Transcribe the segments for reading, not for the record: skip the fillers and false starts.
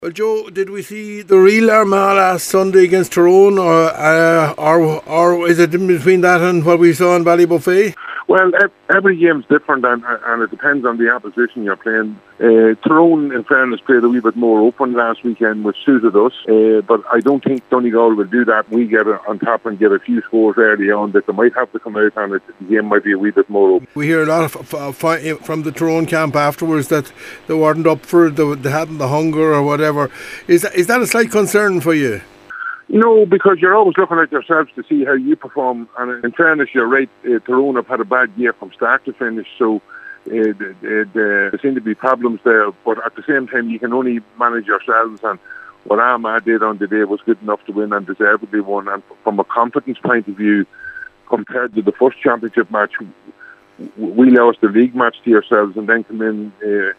Well, Joe, did we see the real Armagh last Sunday against Tyrone, or is it in between that and what we saw in Ballybuffet? Well, every game's different, and it depends on the opposition you're playing. Tyrone, in fairness, played a wee bit more open last weekend, which suited us. But I don't think Donegal will do that. We get on top and get a few scores early on that they might have to come out, and the game might be a wee bit more open. We hear a lot from the Tyrone camp afterwards that they weren't up for it, they hadn't the hunger or whatever. Is that a slight concern for you? No, because you're always looking at yourselves to see how you perform. And in fairness, you're right, Tyrone have had a bad year from start to finish, so there seem to be problems there. But at the same time, you can only manage yourselves, and what Armagh did on the day was good enough to win and deservedly won. And from a competence point of view, compared to the first championship match, we lost the league match to yourselves and then come in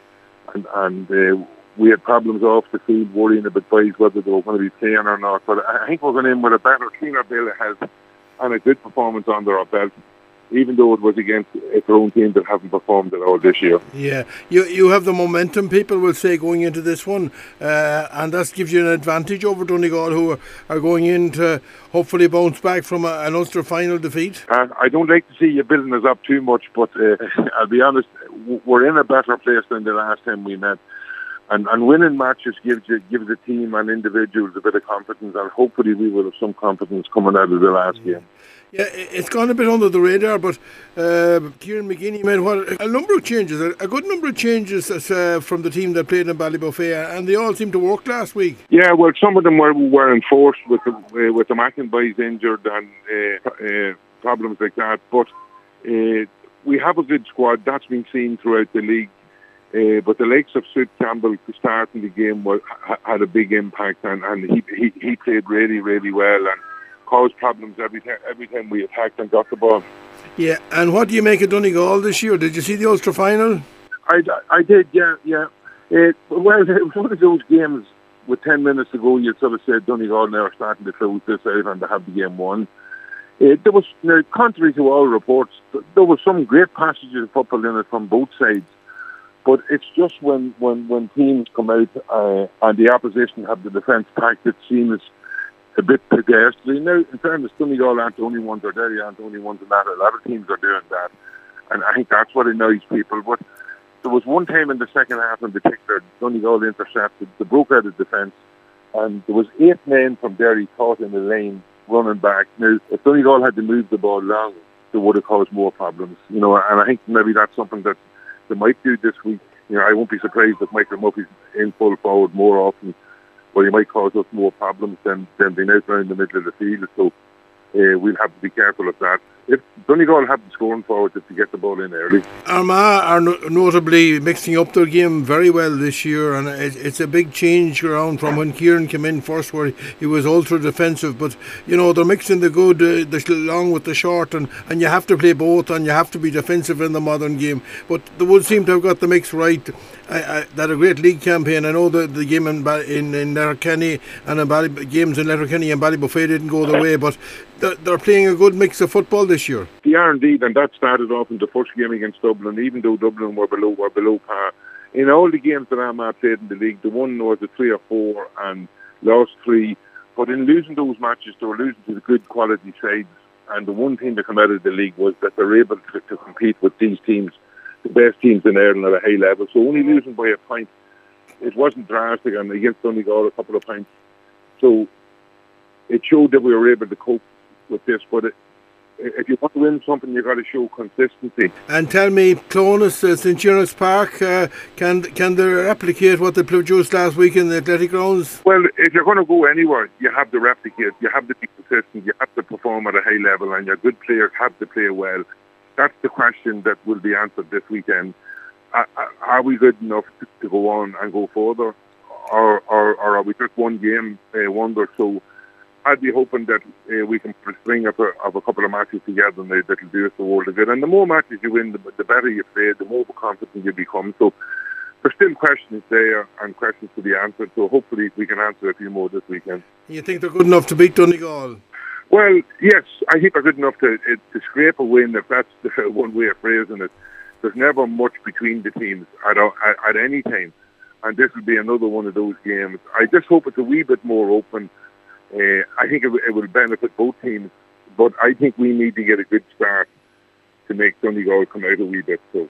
and we had problems off the field, worrying about boys whether they were going to be playing or not. But I think we're going in with a better, cleaner bill of health and a good performance under our belt, even though it was against a own team that haven't performed at all this year. Yeah, you have the momentum, people will say, going into this one, and that gives you an advantage over Donegal, who are going in to hopefully bounce back from an Ulster final defeat. I don't like to see you building us up too much, but I'll be honest, we're in a better place than the last time we met. And winning matches gives the team and individuals a bit of confidence, and hopefully we will have some confidence coming out of the last game. Yeah, it's gone a bit under the radar, but Kieran McGinney made a number of changes, a good number of changes from the team that played in Ballybuffet, and they all seemed to work last week. Yeah, well, some of them were enforced with the Mackin boys injured and problems like that, but we have a good squad. That's been seen throughout the league. But the likes of Sid Campbell starting the game had a big impact, and he played really, really well and caused problems every time we attacked and got the ball. Yeah, and what do you make of Donegal this year? Did you see the Ulster final? I did, yeah. Well, it was one of those games with 10 minutes to go, you'd sort of said Donegal now are starting to close this out and to have the game won. There was, contrary to all reports, there was some great passages of football in it from both sides. But it's just when teams come out and the opposition have the defence packed, it seems a bit pedestrian. Now, in fairness, Donegal aren't the only ones, or Derry aren't the only ones in that. A lot of teams are doing that. And I think that's what annoys people. But there was one time in the second half in particular, Donegal intercepted, they broke out of defence, and there was 8 men from Derry caught in the lane running back. Now, if Donegal had to move the ball long, they would have caused more problems. And I think maybe that's something that they might do this week. I won't be surprised if Michael Murphy's in full forward more often, but he might cause us more problems than being out around the middle of the field. So we'll have to be careful of that. If Donegal have the scoring forward to get the ball in early. Armagh are notably mixing up their game very well this year, and it's a big change around from when Kieran came in first, where he was ultra defensive. But they're mixing the good the long with the short, and you have to play both, and you have to be defensive in the modern game. But they would seem to have got the mix right. That a great league campaign. I know that the game in Letterkenny and games in Letterkenny and Ballybuffet didn't go the way, but they're playing a good mix of football this year. They are indeed, and that started off in the first game against Dublin. Even though Dublin were below par, in all the games that Armagh played in the league, the one was a 3 or 4 and lost 3. But in losing those matches, they were losing to the good quality sides. And the one thing that came out of the league was that they're able to compete with these teams, the best teams in Ireland at a high level. So only losing by a point, it wasn't drastic, and against Donegal a couple of points. So it showed that we were able to cope with this. But if you want to win something, you've got to show consistency. And tell me, Clones, St. Giorgio's Park, can they replicate what they produced last week in the Athletic Grounds? Well, if you're going to go anywhere, you have to replicate, you have to be consistent, you have to perform at a high level, and your good players have to play well. That's the question that will be answered this weekend. Are we good enough to go on and go further, or are we just one game wonder? So I'd be hoping that we can put a string of a couple of matches together, and that'll do us the world of good. And the more matches you win, the better you play, the more confident you become. So there's still questions there and questions to be answered. So hopefully we can answer a few more this weekend. You think they're good enough to beat Donegal? Well, yes, I think they're good enough to scrape a win, if that's the one way of phrasing it. There's never much between the teams at any time. and this will be another one of those games. I just hope it's a wee bit more open. I think it will benefit both teams, but I think we need to get a good start to make Donegal come out a wee bit. So